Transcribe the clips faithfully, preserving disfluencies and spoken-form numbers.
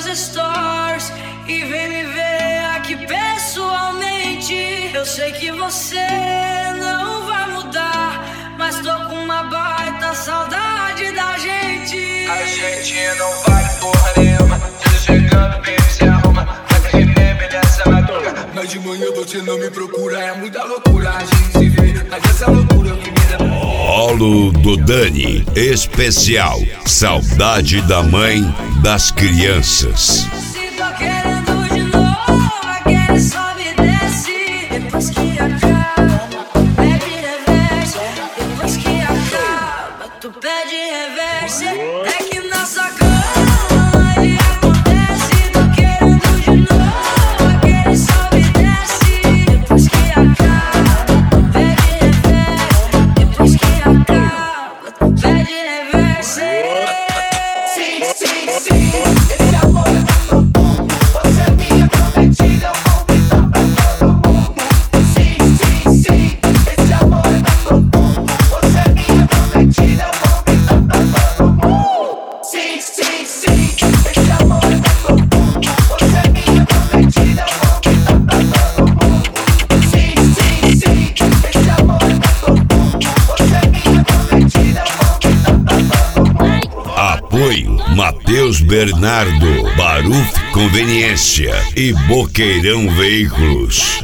stories e vem me ver aqui pessoalmente. Eu sei que você não vai mudar, mas tô com uma baita saudade da gente. A gente não vai porra nenhuma, você chegando, baby, se arruma, vai ter remember dessa madruga. Mas de manhã você não me procura, é muita loucura, a gente se vê, mas essa loucura que me dá. Rolo do Dani, especial, saudade da mãe das crianças. Se tô querendo de novo, aquele sobe e desce. Depois que acaba, pede reverse. Depois que acaba, tu pede reverse. É que nossa cama ele acontece. Tô querendo de novo, aquele sobe e desce. Depois que acaba, pede reverse. Depois que acaba, tu pede reverse. Sim, sim, sim, esse amor é tão bom. Você é minha prometida, eu vou gritar pra todo mundo. Sim, sim, sim, esse amor é tão bom. Você é minha prometida, eu vou gritar pra todo mundo. Sim, sim, sim, esse amor é tão bom. Você é minha prometida, eu vou gritar pra todo mundo. Sim, sim, sim, esse amor é tão bom. Você é minha prometida, eu vou gritar pra todo mundo. Apoio Matheus Bernardo, Baruf Conveniência e Boqueirão Veículos.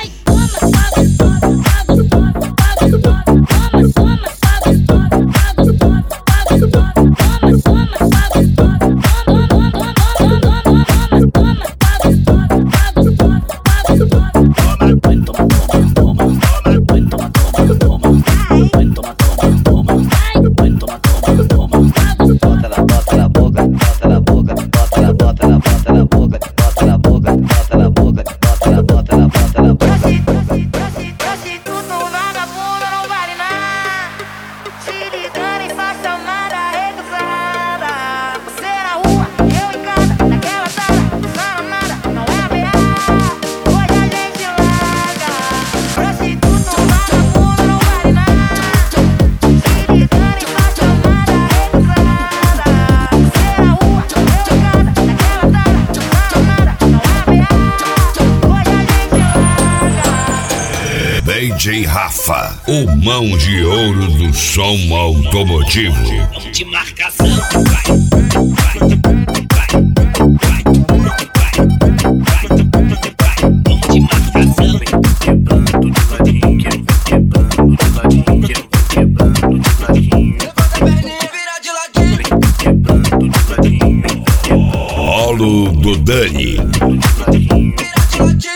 D J Rafa, o mão de ouro do som automotivo. De marcação, vai, vai, vai, vai, vai, vamos de marcação. Quebrando de ladinho, quebrando de ladinho, quebrando de ladinho. Levanta a perninha e vira de ladinho. Quebrando de ladinho, Rolo do Dani. Vira de ladinho.